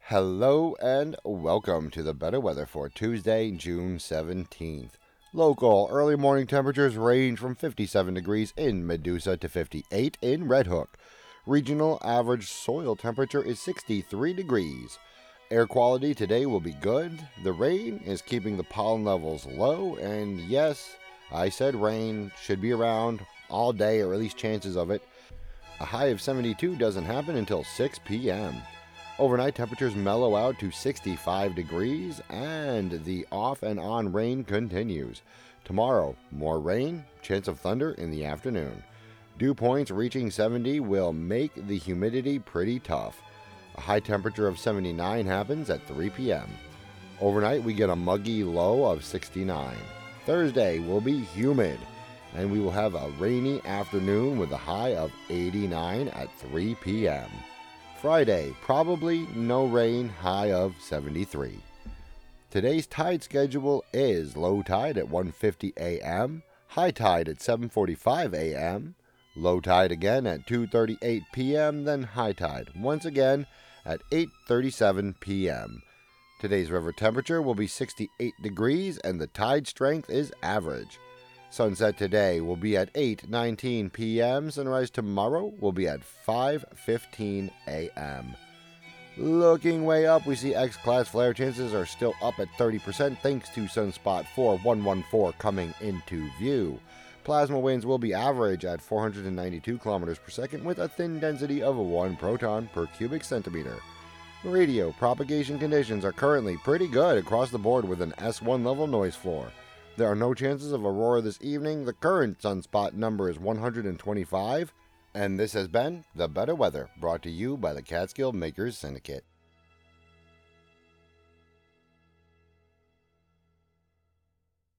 Hello and welcome to the better weather for Tuesday, June 17th. Local early morning temperatures range from 57 degrees in Medusa to 58 in Red Hook. Regional average soil temperature is 63 degrees. Air quality today will be good. The rain is keeping the pollen levels low, and yes, I said rain should be around all day, or at least chances of it. A high of 72 doesn't happen until 6 p.m. Overnight temperatures mellow out to 65 degrees, and the off and on rain continues. Tomorrow, more rain, chance of thunder in the afternoon. Dew points reaching 70 will make the humidity pretty tough. A high temperature of 79 happens at 3 p.m. Overnight, we get a muggy low of 69. Thursday will be humid, and we will have a rainy afternoon with a high of 89 at 3 p.m. Friday, probably no rain, high of 73. Today's tide schedule is low tide at 1:50 a.m., high tide at 7:45 a.m., low tide again at 2:38 p.m., then high tide once again at 8:37 p.m. Today's river temperature will be 68 degrees and the tide strength is average. Sunset today will be at 8:19 p.m. Sunrise tomorrow will be at 5:15 a.m. Looking way up, we see X-class flare chances are still up at 30% thanks to sunspot 4114 coming into view. Plasma winds will be average at 492 kilometers per second with a thin density of 1 proton per cubic centimeter. Radio propagation conditions are currently pretty good across the board with an S1 level noise floor. There are no chances of aurora this evening. The current sunspot number is 125. And this has been The Better Weather, brought to you by the Catskill Makers Syndicate.